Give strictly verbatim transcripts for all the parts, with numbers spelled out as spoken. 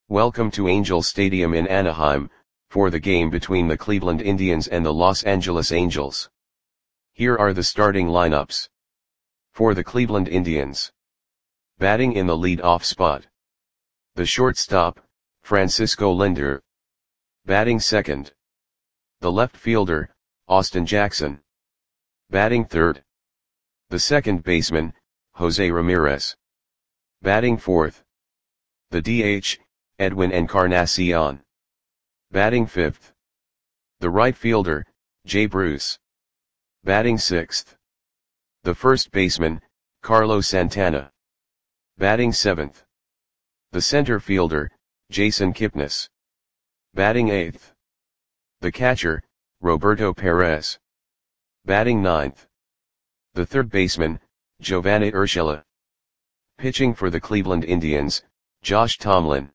Welcome to Angel Stadium in Anaheim, for the game between the Cleveland Indians and the Los Angeles Angels. Here are the starting lineups. For the Cleveland Indians. Batting in the lead-off spot. The shortstop, Francisco Lindor. Batting second. The left fielder, Austin Jackson. Batting third. The second baseman, Jose Ramirez. Batting fourth. The D H, Edwin Encarnacion. Batting fifth. The right fielder, Jay Bruce. Batting sixth. The first baseman, Carlos Santana. Batting seventh. The center fielder, Jason Kipnis. Batting eighth. The catcher, Roberto Perez. Batting ninth. The third baseman, Giovanni Urshela. Pitching for the Cleveland Indians, Josh Tomlin.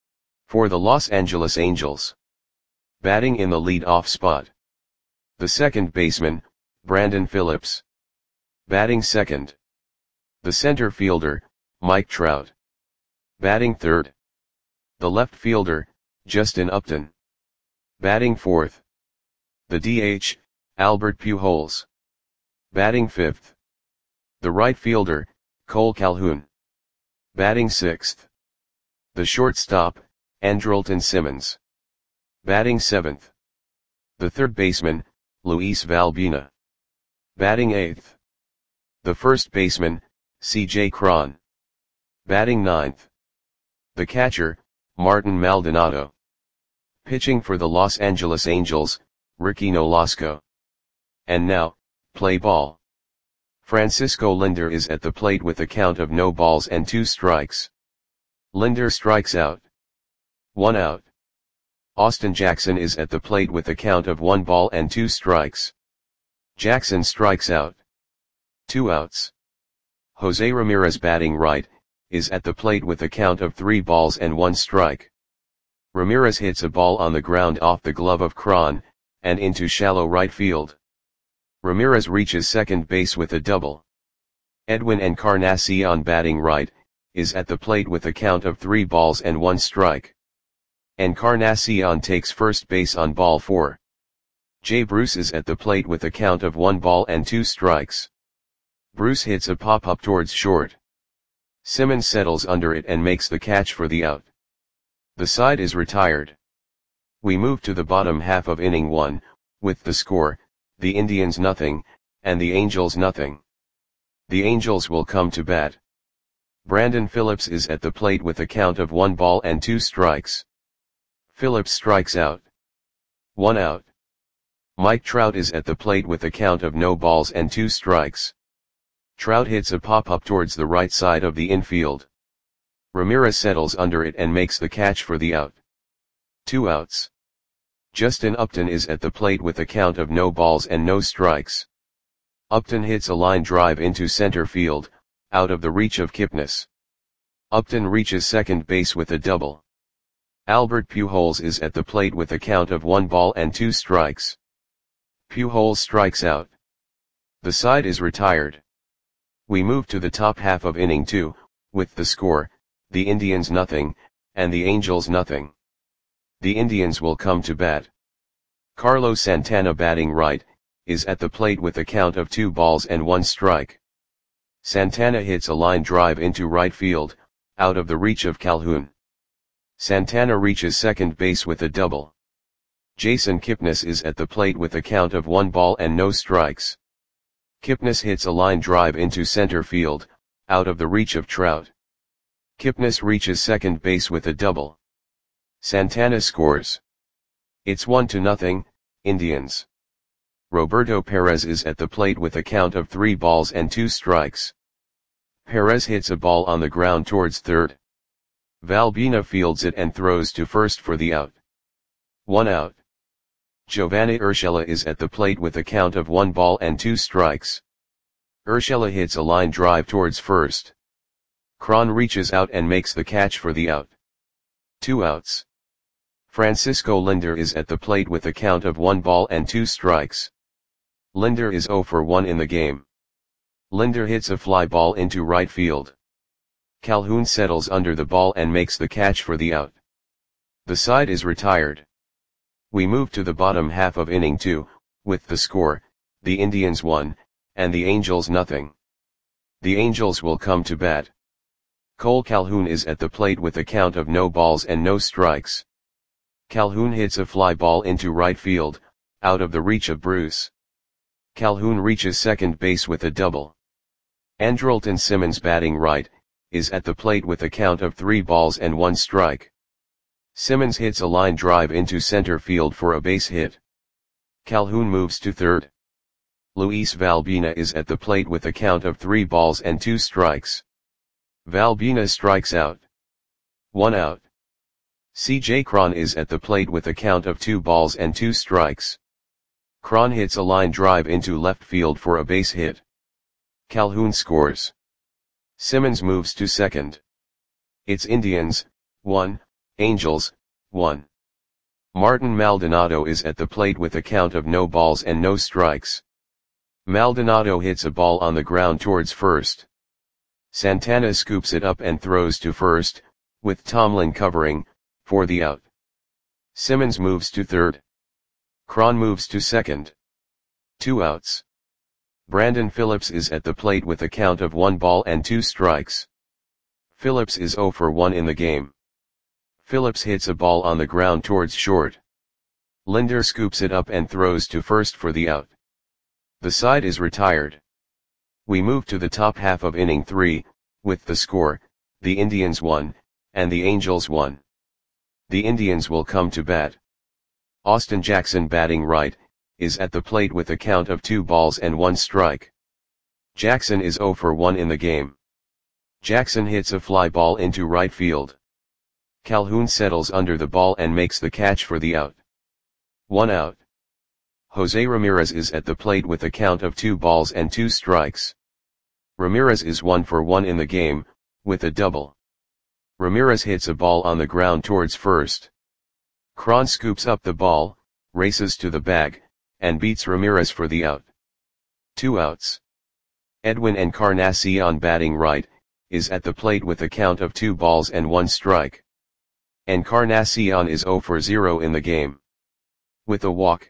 For the Los Angeles Angels. Batting in the lead-off spot. The second baseman, Brandon Phillips. Batting second. The center fielder, Mike Trout. Batting third. The left fielder, Justin Upton. Batting fourth. The D H, Albert Pujols. Batting fifth. The right fielder, Cole Calhoun. Batting sixth. The shortstop, Andrelton Simmons. Batting seventh. The third baseman, Luis Valbuena. Batting eighth. The first baseman, C J Cron. Batting ninth. The catcher, Martin Maldonado. Pitching for the Los Angeles Angels, Ricky Nolasco. And now, play ball. Francisco Lindor is at the plate with a count of no balls and two strikes. Lindor strikes out. One out. Austin Jackson is at the plate with a count of one ball and two strikes. Jackson strikes out. Two outs. Jose Ramirez, batting right, is at the plate with a count of three balls and one strike. Ramirez hits a ball on the ground off the glove of Cron, and into shallow right field. Ramirez reaches second base with a double. Edwin Encarnacion, batting right, is at the plate with a count of three balls and one strike. Encarnacion takes first base on ball four. Jay Bruce is at the plate with a count of one ball and two strikes. Bruce hits a pop-up towards short. Simmons settles under it and makes the catch for the out. The side is retired. We move to the bottom half of inning one, with the score, the Indians nothing, and the Angels nothing. The Angels will come to bat. Brandon Phillips is at the plate with a count of one ball and two strikes. Phillips strikes out. One out. Mike Trout is at the plate with a count of no balls and two strikes. Trout hits a pop-up towards the right side of the infield. Ramirez settles under it and makes the catch for the out. Two outs. Justin Upton is at the plate with a count of no balls and no strikes. Upton hits a line drive into center field, out of the reach of Kipnis. Upton reaches second base with a double. Albert Pujols is at the plate with a count of one ball and two strikes. Pujols strikes out. The side is retired. We move to the top half of inning two, with the score, the Indians nothing, and the Angels nothing. The Indians will come to bat. Carlos Santana, batting right, is at the plate with a count of two balls and one strike. Santana hits a line drive into right field, out of the reach of Calhoun. Santana reaches second base with a double. Jason Kipnis is at the plate with a count of one ball and no strikes. Kipnis hits a line drive into center field, out of the reach of Trout. Kipnis reaches second base with a double. Santana scores. It's one to nothing, Indians. Roberto Perez is at the plate with a count of three balls and two strikes. Perez hits a ball on the ground towards third. Valbuena fields it and throws to first for the out. One out. Giovanni Urshela is at the plate with a count of one ball and two strikes. Urshela hits a line drive towards first. Cron reaches out and makes the catch for the out. Two outs. Francisco Lindor is at the plate with a count of one ball and two strikes. Lindor is zero for one in the game. Lindor hits a fly ball into right field. Calhoun settles under the ball and makes the catch for the out. The side is retired. We move to the bottom half of inning two, with the score, the Indians one, and the Angels nothing. The Angels will come to bat. Cole Calhoun is at the plate with a count of no balls and no strikes. Calhoun hits a fly ball into right field, out of the reach of Bruce. Calhoun reaches second base with a double. Andrelton Simmons, batting right, is at the plate with a count of three balls and one strike. Simmons hits a line drive into center field for a base hit. Calhoun moves to third. Luis Valbina is at the plate with a count of three balls and two strikes. Valbina strikes out. One out. C J Cron is at the plate with a count of two balls and two strikes. Cron hits a line drive into left field for a base hit. Calhoun scores. Simmons moves to second. It's Indians, one, Angels, one. Martin Maldonado is at the plate with a count of no balls and no strikes. Maldonado hits a ball on the ground towards first. Santana scoops it up and throws to first, with Tomlin covering, for the out. Simmons moves to third. Cron moves to second. Two outs. Brandon Phillips is at the plate with a count of one ball and two strikes. Phillips is oh for one in the game. Phillips hits a ball on the ground towards short. Linder scoops it up and throws to first for the out. The side is retired. We move to the top half of inning three, with the score, the Indians one, and the Angels one. The Indians will come to bat. Austin Jackson, batting right, is at the plate with a count of two balls and one strike. Jackson is oh for one in the game. Jackson hits a fly ball into right field. Calhoun settles under the ball and makes the catch for the out. One out. Jose Ramirez is at the plate with a count of two balls and two strikes. Ramirez is one for one in the game, with a double. Ramirez hits a ball on the ground towards first. Cron scoops up the ball, races to the bag, and beats Ramirez for the out. Two outs. Edwin Encarnacion, batting right, is at the plate with a count of two balls and one strike. Encarnacion is oh for zero in the game. With a walk,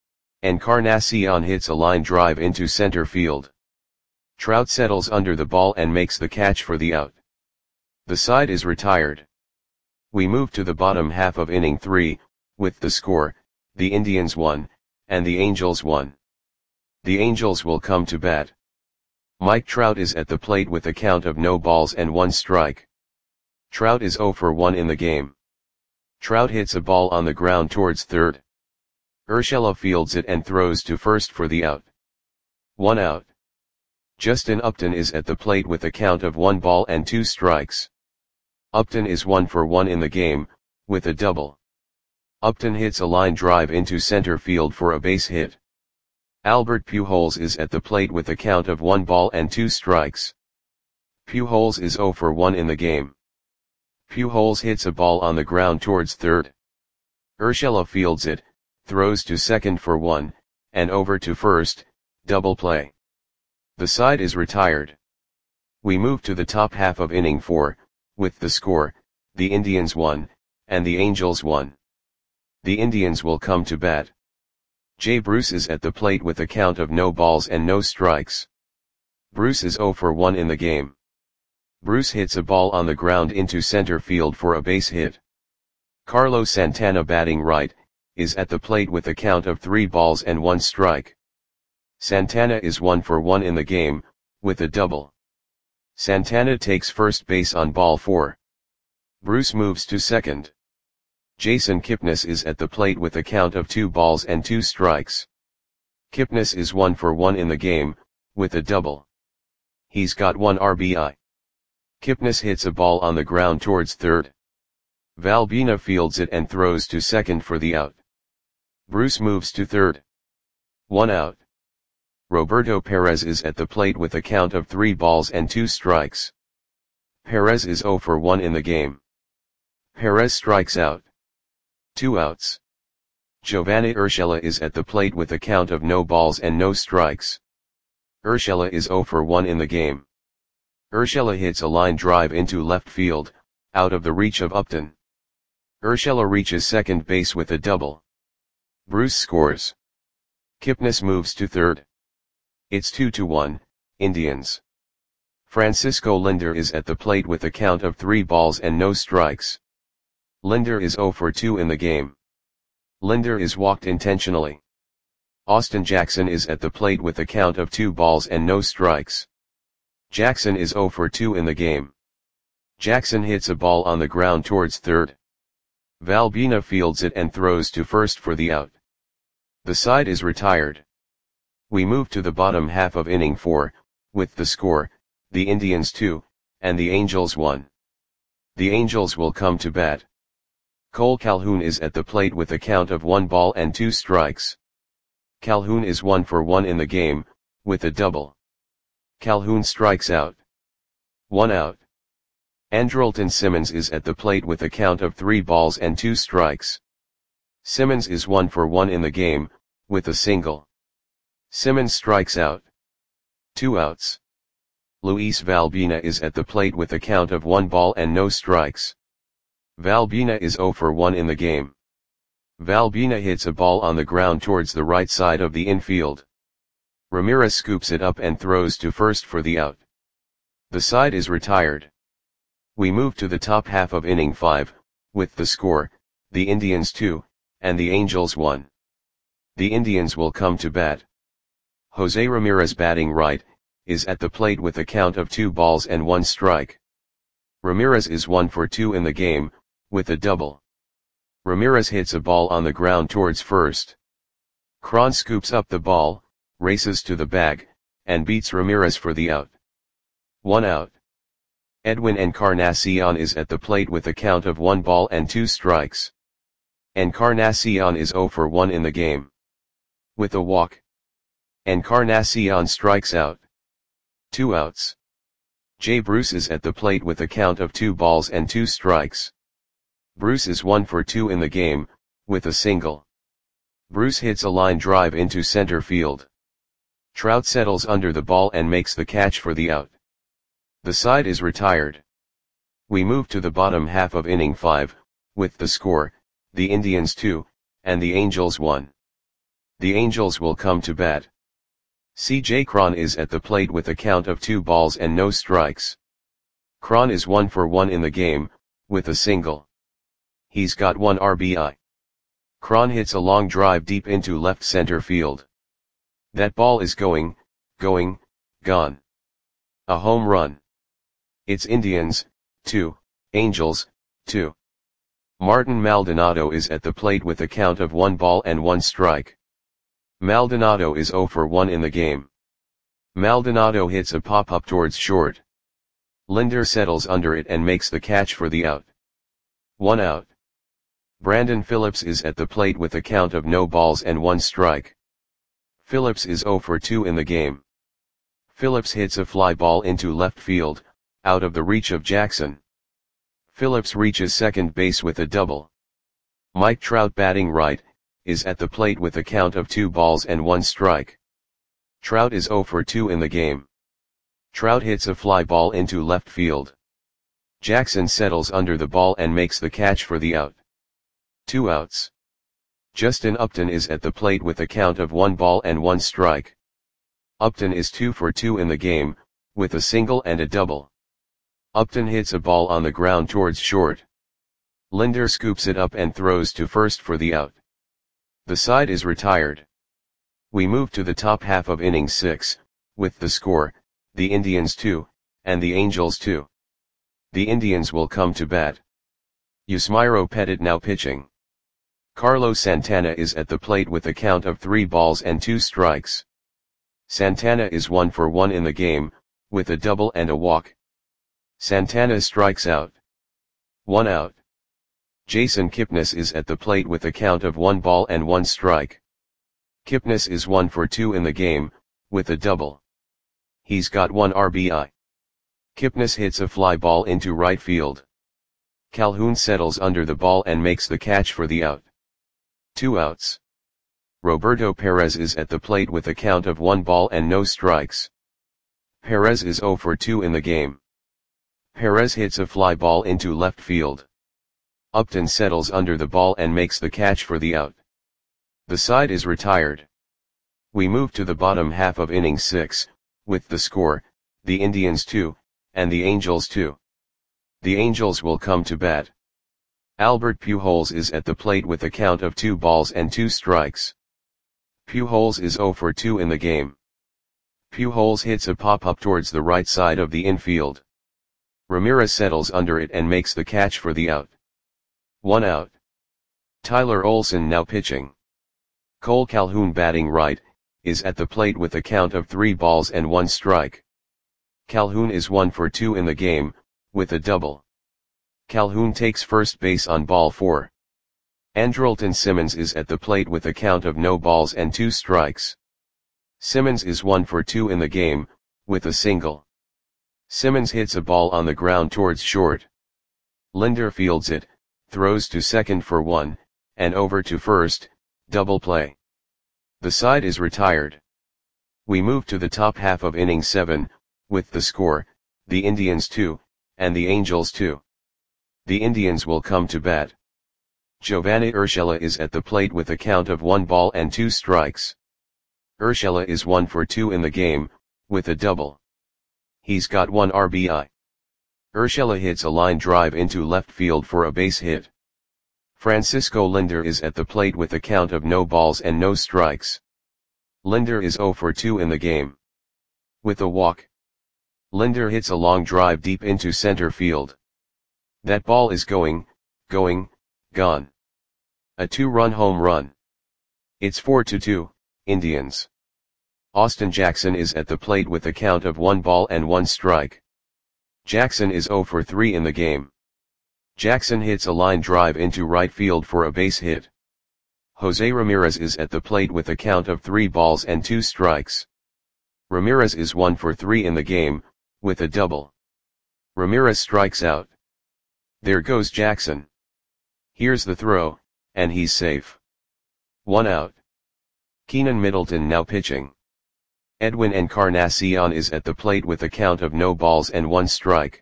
Encarnacion hits a line drive into center field. Trout settles under the ball and makes the catch for the out. The side is retired. We move to the bottom half of inning three, with the score, the Indians one, and the Angels one. The Angels will come to bat. Mike Trout is at the plate with a count of no balls and one strike. Trout is oh for one in the game. Trout hits a ball on the ground towards third. Urshela fields it and throws to first for the out. One out. Justin Upton is at the plate with a count of one ball and two strikes. Upton is one for one in the game, with a double. Upton hits a line drive into center field for a base hit. Albert Pujols is at the plate with a count of one ball and two strikes. Pujols is oh for one in the game. Pujols hits a ball on the ground towards third. Urshela fields it, throws to second for one, and over to first, double play. The side is retired. We move to the top half of inning four, with the score, the Indians one, and the Angels one. The Indians will come to bat. Jay Bruce is at the plate with a count of no balls and no strikes. Bruce is oh for one in the game. Bruce hits a ball on the ground into center field for a base hit. Carlos Santana, batting right, is at the plate with a count of three balls and one strike. Santana is one for one in the game, with a double. Santana takes first base on ball four. Bruce moves to second. Jason Kipnis is at the plate with a count of two balls and two strikes. Kipnis is one for one in the game, with a double. He's got one R B I. Kipnis hits a ball on the ground towards third. Valbina fields it and throws to second for the out. Bruce moves to third. One out. Roberto Perez is at the plate with a count of three balls and two strikes. Perez is oh for one in the game. Perez strikes out. Two outs. Giovanni Urshela is at the plate with a count of no balls and no strikes. Urshela is oh for one in the game. Urshela hits a line drive into left field, out of the reach of Upton. Urshela reaches second base with a double. Bruce scores. Kipnis moves to third. It's two to one, Indians. Francisco Lindor is at the plate with a count of three balls and no strikes. Lindor is zero for two in the game. Lindor is walked intentionally. Austin Jackson is at the plate with a count of two balls and no strikes. Jackson is zero for two in the game. Jackson hits a ball on the ground towards third. Valbuena fields it and throws to first for the out. The side is retired. We move to the bottom half of inning four, with the score, the Indians two, and the Angels one. The Angels will come to bat. Cole Calhoun is at the plate with a count of one ball and two strikes. Calhoun is one for one in the game, with a double. Calhoun strikes out. One out. Andrelton Simmons is at the plate with a count of three balls and two strikes. Simmons is one for one in the game, with a single. Simmons strikes out. Two outs. Luis Valbuena is at the plate with a count of one ball and no strikes. Valbuena is zero for one in the game. Valbuena hits a ball on the ground towards the right side of the infield. Ramirez scoops it up and throws to first for the out. The side is retired. We move to the top half of inning five, with the score, the Indians two, and the Angels one. The Indians will come to bat. Jose Ramirez, batting right, is at the plate with a count of two balls and one strike. Ramirez is one for two in the game, with a double. Ramirez hits a ball on the ground towards first. Cron scoops up the ball, races to the bag, and beats Ramirez for the out. One out. Edwin Encarnacion is at the plate with a count of one ball and two strikes. Encarnacion is zero for one in the game. With a walk. Encarnacion strikes out. Two outs. Jay Bruce is at the plate with a count of two balls and two strikes. Bruce is one for two in the game, with a single. Bruce hits a line drive into center field. Trout settles under the ball and makes the catch for the out. The side is retired. We move to the bottom half of inning five, with the score, the Indians two, and the Angels one. The Angels will come to bat. C J Cron is at the plate with a count of two balls and no strikes. Cron is one for one in the game, with a single. He's got one R B I. Cron hits a long drive deep into left center field. That ball is going, going, gone. A home run. It's Indians, two, Angels, two. Martin Maldonado is at the plate with a count of one ball and one strike. Maldonado is zero for one in the game. Maldonado hits a pop-up towards short. Lindor settles under it and makes the catch for the out. One out. Brandon Phillips is at the plate with a count of no balls and one strike. Phillips is zero for two in the game. Phillips hits a fly ball into left field, out of the reach of Jackson. Phillips reaches second base with a double. Mike Trout, batting right, is at the plate with a count of two balls and one strike. Trout is zero for two in the game. Trout hits a fly ball into left field. Jackson settles under the ball and makes the catch for the out. Two outs. Justin Upton is at the plate with a count of one ball and one strike. Upton is two for two in the game, with a single and a double. Upton hits a ball on the ground towards short. Lindor scoops it up and throws to first for the out. The side is retired. We move to the top half of inning six, with the score, the Indians two, and the Angels two. The Indians will come to bat. Yusmeiro Petit now pitching. Carlos Santana is at the plate with a count of three balls and two strikes. Santana is one for one in the game, with a double and a walk. Santana strikes out. One out. Jason Kipnis is at the plate with a count of one ball and one strike. Kipnis is one for two in the game, with a double. He's got one R B I. Kipnis hits a fly ball into right field. Calhoun settles under the ball and makes the catch for the out. Two outs. Roberto Perez is at the plate with a count of one ball and no strikes. Perez is zero for two in the game. Perez hits a fly ball into left field. Upton settles under the ball and makes the catch for the out. The side is retired. We move to the bottom half of innings six, with the score, the Indians two, and the Angels two. The Angels will come to bat. Albert Pujols is at the plate with a count of two balls and two strikes. Pujols is oh for two in the game. Pujols hits a pop-up towards the right side of the infield. Ramirez settles under it and makes the catch for the out. One out. Tyler Olson now pitching. Cole Calhoun batting right, is at the plate with a count of three balls and one strike. Calhoun is one for two in the game, with a double. Calhoun takes first base on ball four. Andrelton Simmons is at the plate with a count of no balls and two strikes. Simmons is one for two in the game, with a single. Simmons hits a ball on the ground towards short. Linder fields it, throws to second for one, and over to first, double play. The side is retired. We move to the top half of inning seven, with the score, the Indians two, and the Angels two. The Indians will come to bat. Giovanni Urshela is at the plate with a count of one ball and two strikes. Urshela is one for two in the game, with a double. He's got one R B I. Urshela hits a line drive into left field for a base hit. Francisco Linder is at the plate with a count of no balls and no strikes. Linder is oh for two in the game. With a walk. Linder hits a long drive deep into center field. That ball is going, going, gone. A two-run home run. It's four to two, Indians. Austin Jackson is at the plate with a count of one ball and one strike. Jackson is oh for three in the game. Jackson hits a line drive into right field for a base hit. Jose Ramirez is at the plate with a count of three balls and two strikes. Ramirez is one for three in the game, with a double. Ramirez strikes out. There goes Jackson. Here's the throw, and he's safe. One out. Keenan Middleton now pitching. Edwin Encarnacion is at the plate with a count of no balls and one strike.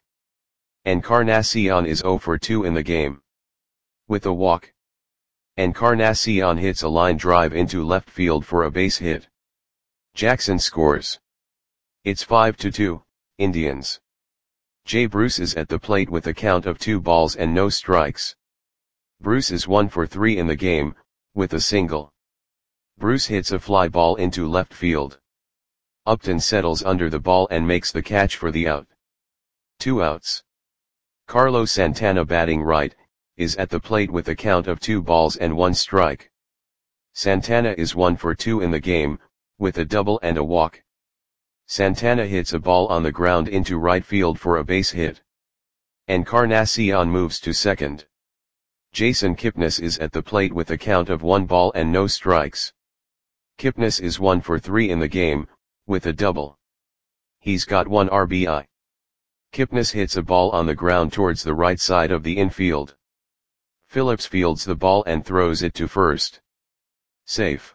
Encarnacion is oh for two in the game. With a walk. Encarnacion hits a line drive into left field for a base hit. Jackson scores. It's five to two, Indians. Jay Bruce is at the plate with a count of two balls and no strikes. Bruce is one for three in the game, with a single. Bruce hits a fly ball into left field. Upton settles under the ball and makes the catch for the out. Two outs. Carlos Santana batting right, is at the plate with a count of two balls and one strike. Santana is one for two in the game, with a double and a walk. Santana hits a ball on the ground into right field for a base hit. Encarnacion moves to second. Jason Kipnis is at the plate with a count of one ball and no strikes. Kipnis is one for three in the game, with a double. He's got one R B I. Kipnis hits a ball on the ground towards the right side of the infield. Phillips fields the ball and throws it to first. Safe.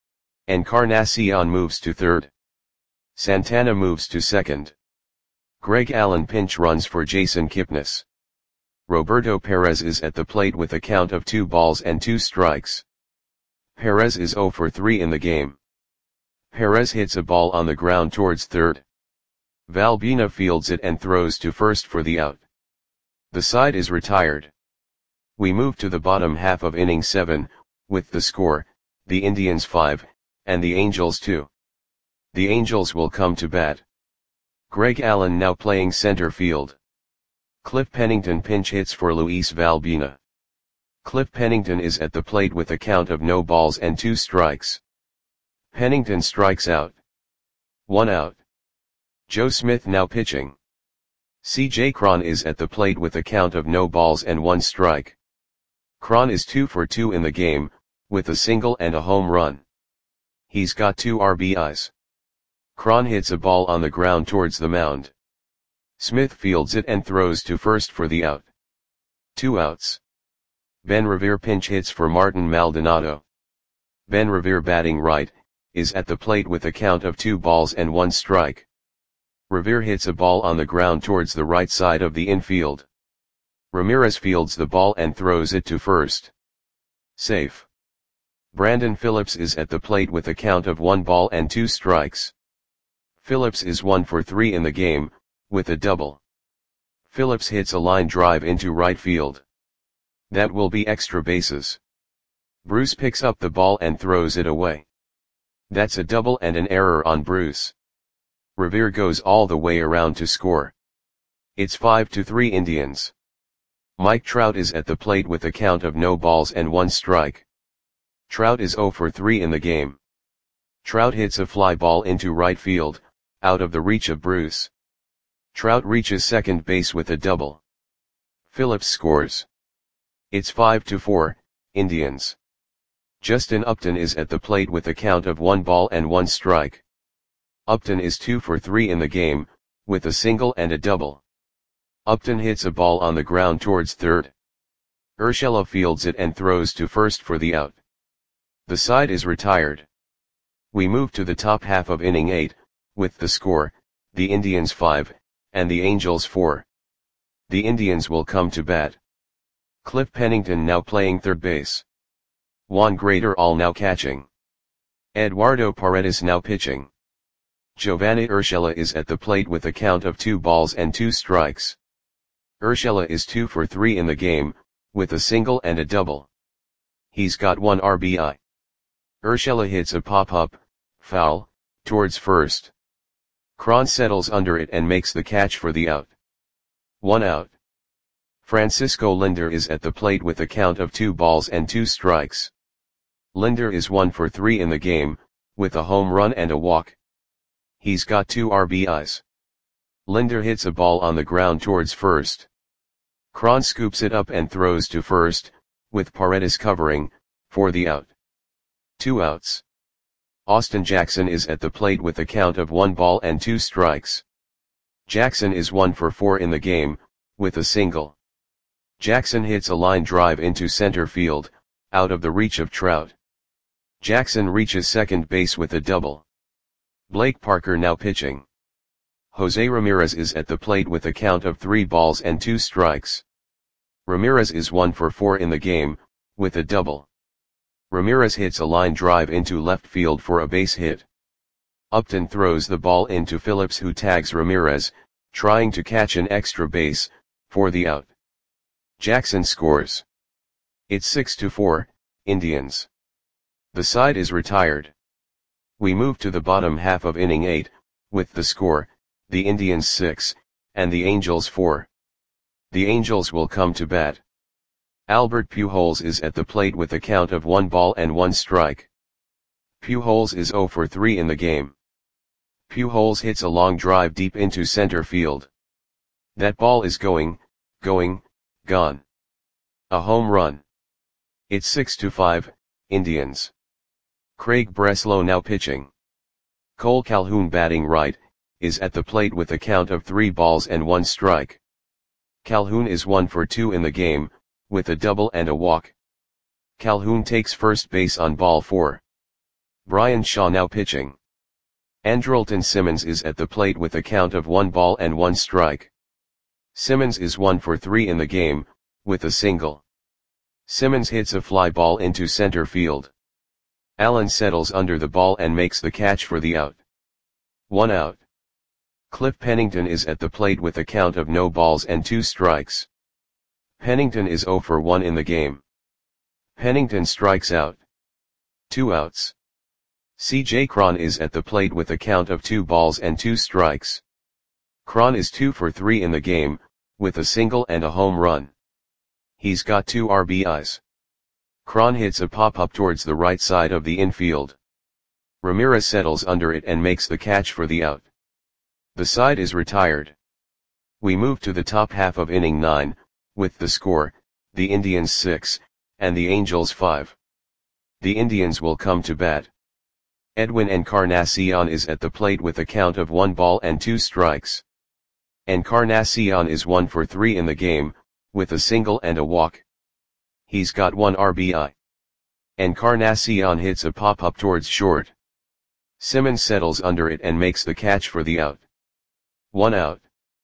Encarnacion moves to third. Santana moves to second. Greg Allen pinch runs for Jason Kipnis. Roberto Perez is at the plate with a count of two balls and two strikes. Perez is oh for three in the game. Perez hits a ball on the ground towards third. Valbuena fields it and throws to first for the out. The side is retired. We move to the bottom half of inning seven, with the score, the Indians five, and the Angels two. The Angels will come to bat. Greg Allen now playing center field. Cliff Pennington pinch hits for Luis Valbuena. Cliff Pennington is at the plate with a count of no balls and two strikes. Pennington strikes out. One out. Joe Smith now pitching. C J Cron is at the plate with a count of no balls and one strike. Cron is two for two in the game, with a single and a home run. He's got two R B Is. Cron hits a ball on the ground towards the mound. Smith fields it and throws to first for the out. Two outs. Ben Revere pinch hits for Martin Maldonado. Ben Revere batting right, is at the plate with a count of two balls and one strike. Revere hits a ball on the ground towards the right side of the infield. Ramirez fields the ball and throws it to first. Safe. Brandon Phillips is at the plate with a count of one ball and two strikes. Phillips is one for three in the game, with a double. Phillips hits a line drive into right field. That will be extra bases. Bruce picks up the ball and throws it away. That's a double and an error on Bruce. Revere goes all the way around to score. It's five to three Indians. Mike Trout is at the plate with a count of no balls and one strike. Trout is zero for three in the game. Trout hits a fly ball into right field, out of the reach of Bruce. Trout reaches second base with a double. Phillips scores. It's five to four, Indians. Justin Upton is at the plate with a count of one ball and one strike. Upton is two for three in the game, with a single and a double. Upton hits a ball on the ground towards third. Urshela fields it and throws to first for the out. The side is retired. We move to the top half of inning eight, with the score, the Indians five, and the Angels four. The Indians will come to bat. Cliff Pennington now playing third base. Juan Graterol now catching. Eduardo Paredes now pitching. Giovanni Urshela is at the plate with a count of two balls and two strikes. Urshela is two for three in the game, with a single and a double. He's got one R B I. Urshela hits a pop-up, foul, towards first. Cron settles under it and makes the catch for the out. One out. Francisco Linder is at the plate with a count of two balls and two strikes. Linder is one for three in the game, with a home run and a walk. He's got two R B Is. Linder hits a ball on the ground towards first. Cron scoops it up and throws to first, with Paredes covering, for the out. Two outs. Austin Jackson is at the plate with a count of one ball and two strikes. Jackson is one for four in the game, with a single. Jackson hits a line drive into center field, out of the reach of Trout. Jackson reaches second base with a double. Blake Parker now pitching. Jose Ramirez is at the plate with a count of three balls and two strikes. Ramirez is one for four in the game, with a double. Ramirez hits a line drive into left field for a base hit. Upton throws the ball into Phillips, who tags Ramirez, trying to catch an extra base, for the out. Jackson scores. It's six to four, Indians. The side is retired. We move to the bottom half of inning eight, with the score, the Indians six, and the Angels four. The Angels will come to bat. Albert Pujols is at the plate with a count of one ball and one strike. Pujols is zero for three in the game. Pujols hits a long drive deep into center field. That ball is going, going, gone. A home run. It's six to five, Indians. Craig Breslow now pitching. Cole Calhoun batting right, is at the plate with a count of three balls and one strike. Calhoun is one for two in the game, with a double and a walk. Calhoun takes first base on ball four. Brian Shaw now pitching. Andrelton Simmons is at the plate with a count of one ball and one strike. Simmons is one for three in the game, with a single. Simmons hits a fly ball into center field. Allen settles under the ball and makes the catch for the out. One out. Cliff Pennington is at the plate with a count of no balls and two strikes. Pennington is zero for one in the game. Pennington strikes out. Two outs. C J Cron is at the plate with a count of two balls and two strikes. Cron is two for three in the game, with a single and a home run. He's got two R B Is. Cron hits a pop-up towards the right side of the infield. Ramirez settles under it and makes the catch for the out. The side is retired. We move to the top half of inning nine, with the score, the Indians six, and the Angels five. The Indians will come to bat. Edwin Encarnacion is at the plate with a count of one ball and two strikes. Encarnacion is one for three in the game, with a single and a walk. He's got one R B I. Encarnacion hits a pop-up towards short. Simmons settles under it and makes the catch for the out. One out.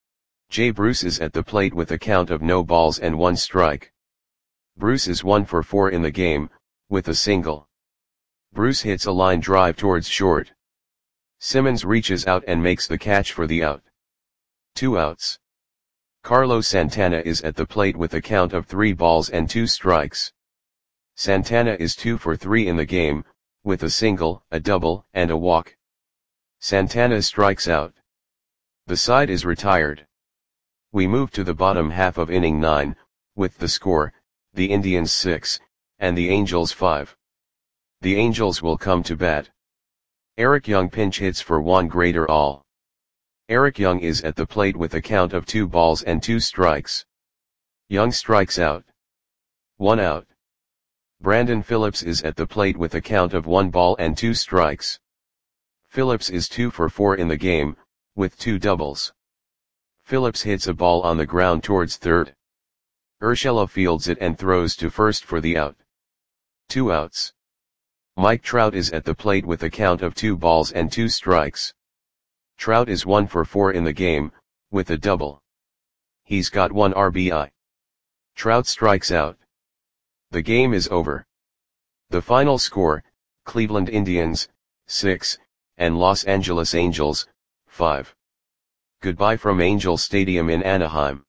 Jay Bruce is at the plate with a count of no balls and one strike. Bruce is one for four in the game, with a single. Bruce hits a line drive towards short. Simmons reaches out and makes the catch for the out. Two outs. Carlos Santana is at the plate with a count of three balls and two strikes. Santana is two for three in the game, with a single, a double, and a walk. Santana strikes out. The side is retired. We move to the bottom half of inning nine, with the score, the Indians six, and the Angels five. The Angels will come to bat. Eric Young pinch hits for Juan Graterol. Eric Young is at the plate with a count of two balls and two strikes. Young strikes out. One out. Brandon Phillips is at the plate with a count of one ball and two strikes. Phillips is two for four in the game, with two doubles. Phillips hits a ball on the ground towards third. Urshela fields it and throws to first for the out. Two outs. Mike Trout is at the plate with a count of two balls and two strikes. Trout is one for four in the game, with a double. He's got one R B I. Trout strikes out. The game is over. The final score, Cleveland Indians, six, and Los Angeles Angels, five. Goodbye from Angel Stadium in Anaheim.